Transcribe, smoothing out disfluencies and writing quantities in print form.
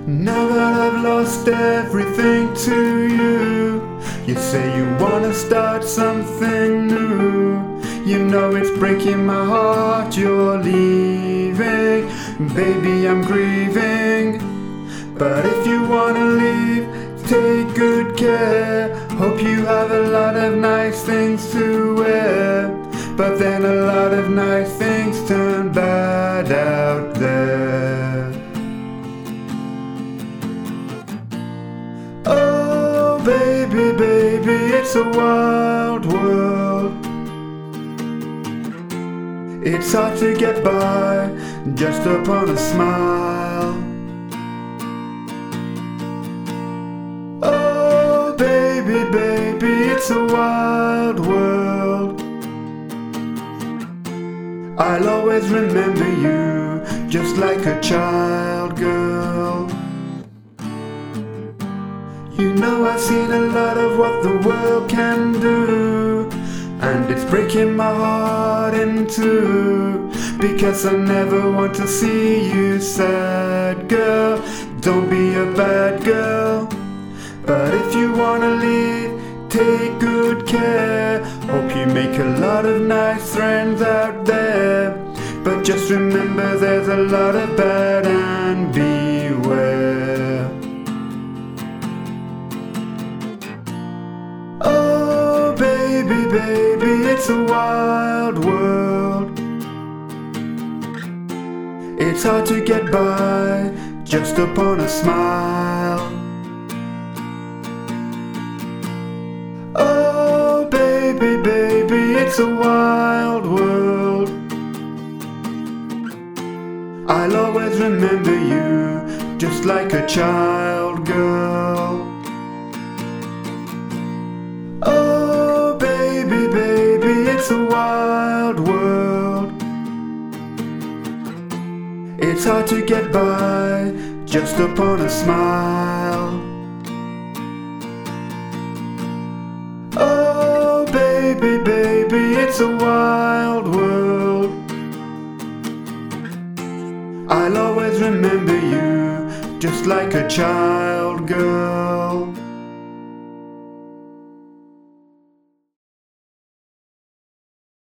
Now that I've lost everything to you, you say you wanna start something new. You know it's breaking my heart you're leaving. Baby, I'm grieving. But if you wanna leave, take good care. Hope you have a lot of nice things to wear. But then a lot of nice things turn bad out there. Oh baby, baby, it's a wild world. It's hard to get by just upon a smile. Oh baby, baby, it's a wild world. I'll always remember you just like a child girl. You know I've seen a lot of what the world can do, and it's breaking my heart in two, because I never want to see you sad, girl. Don't be a bad girl. But if you wanna leave, take good care. Hope you make a lot of nice friends out there. But just remember there's a lot of bad, and beware. Oh baby, baby, it's a wild world. It's hard to get by just upon a smile. Oh baby, baby, it's a wild world. I'll always remember you just like a child girl. Oh baby, baby, it's a wild world. It's hard to get by just upon a smile. Oh baby, baby, it's a wild world. I'll always remember you just like a child girl.